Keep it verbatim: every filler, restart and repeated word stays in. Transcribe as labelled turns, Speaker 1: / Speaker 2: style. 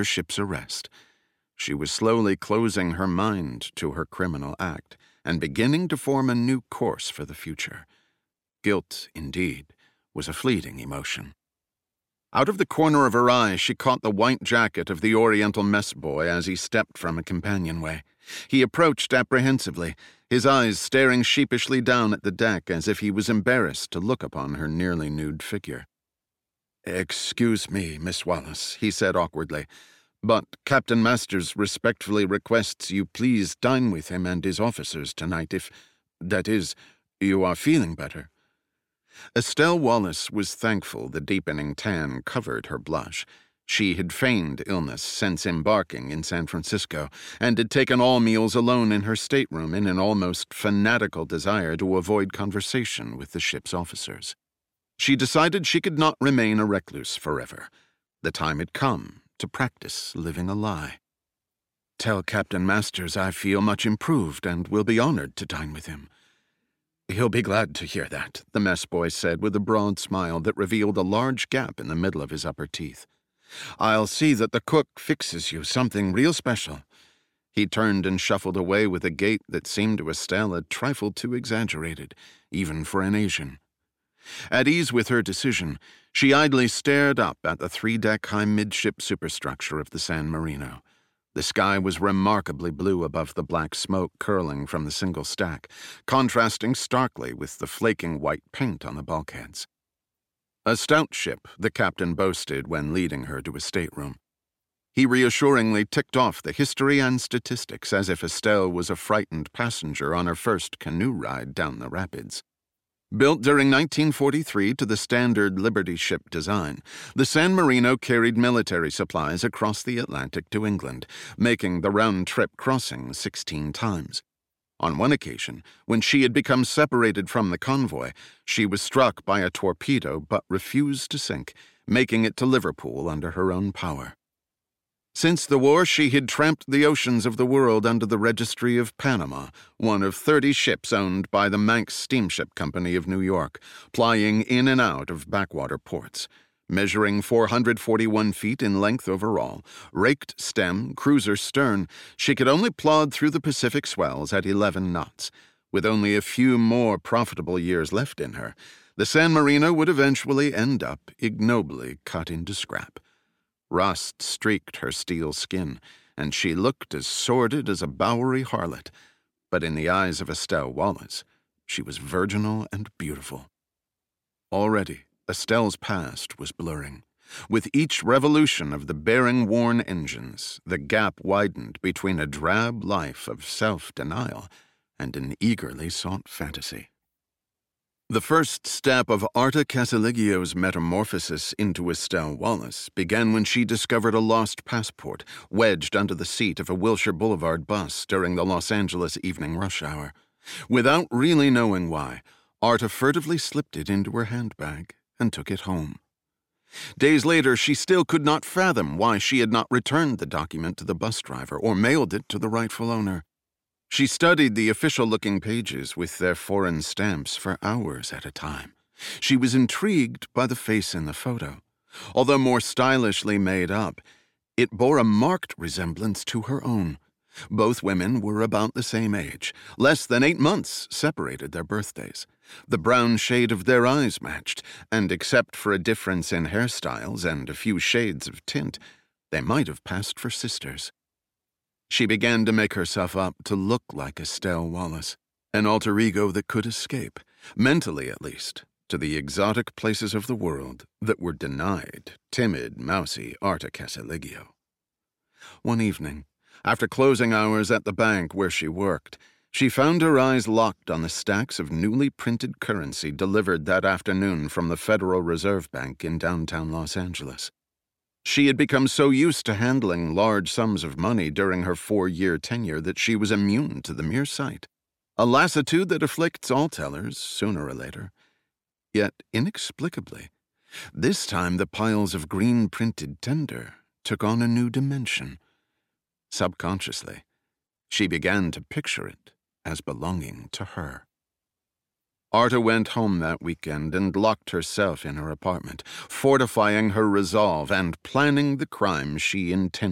Speaker 1: her ship's arrest. She was slowly closing her mind to her criminal act and beginning to form a new course for the future. Guilt, indeed, was a fleeting emotion. Out of the corner of her eye, she caught the white jacket of the Oriental mess boy as he stepped from a companionway. He approached apprehensively, his eyes staring sheepishly down at the deck as if he was embarrassed to look upon her nearly nude figure. "Excuse me, Miss Wallace," he said awkwardly, "but Captain Masters respectfully requests you please dine with him and his officers tonight if, that is, you are feeling better." Estelle Wallace was thankful the deepening tan covered her blush. She had feigned illness since embarking in San Francisco, and had taken all meals alone in her stateroom in an almost fanatical desire to avoid conversation with the ship's officers. She decided she could not remain a recluse forever. The time had come to practice living a lie. "Tell Captain Masters I feel much improved and will be honored to dine with him." "He'll be glad to hear that," the mess boy said with a broad smile that revealed a large gap in the middle of his upper teeth. "I'll see that the cook fixes you something real special." He turned and shuffled away with a gait that seemed to Estelle a trifle too exaggerated, even for an Asian. At ease with her decision, she idly stared up at the three-deck high midship superstructure of the San Marino. The sky was remarkably blue above the black smoke curling from the single stack, contrasting starkly with the flaking white paint on the bulkheads. A stout ship, the captain boasted when leading her to a stateroom. He reassuringly ticked off the history and statistics as if Estelle was a frightened passenger on her first canoe ride down the rapids. Built during nineteen forty-three to the standard Liberty ship design, the San Marino carried military supplies across the Atlantic to England, making the round-trip crossing sixteen times. On one occasion, when she had become separated from the convoy, she was struck by a torpedo but refused to sink, making it to Liverpool under her own power. Since the war, she had tramped the oceans of the world under the Registry of Panama, one of thirty ships owned by the Manx Steamship Company of New York, plying in and out of backwater ports. Measuring four hundred forty-one feet in length overall, raked stem, cruiser stern, she could only plod through the Pacific swells at eleven knots. With only a few more profitable years left in her, the San Marino would eventually end up ignobly cut into scrap. Rust streaked her steel skin, and she looked as sordid as a Bowery harlot. But in the eyes of Estelle Wallace, she was virginal and beautiful. Already, Estelle's past was blurring. With each revolution of the bearing-worn engines, the gap widened between a drab life of self-denial and an eagerly sought fantasy. The first step of Arta Casaliggio's metamorphosis into Estelle Wallace began when she discovered a lost passport wedged under the seat of a Wilshire Boulevard bus during the Los Angeles evening rush hour. Without really knowing why, Arta furtively slipped it into her handbag and took it home. Days later, she still could not fathom why she had not returned the document to the bus driver or mailed it to the rightful owner. She studied the official-looking pages with their foreign stamps for hours at a time. She was intrigued by the face in the photo. Although more stylishly made up, it bore a marked resemblance to her own. Both women were about the same age. Less than eight months separated their birthdays. The brown shade of their eyes matched, and except for a difference in hairstyles and a few shades of tint, they might have passed for sisters. She began to make herself up to look like Estelle Wallace, an alter ego that could escape, mentally at least, to the exotic places of the world that were denied timid, mousy Arta Casaliggio. One evening, after closing hours at the bank where she worked, she found her eyes locked on the stacks of newly printed currency delivered that afternoon from the Federal Reserve Bank in downtown Los Angeles. She had become so used to handling large sums of money during her four-year tenure that she was immune to the mere sight, a lassitude that afflicts all tellers sooner or later. Yet, inexplicably, this time the piles of green-printed tender took on a new dimension. Subconsciously, she began to picture it as belonging to her. Arta went home that weekend and locked herself in her apartment, fortifying her resolve and planning the crime she intended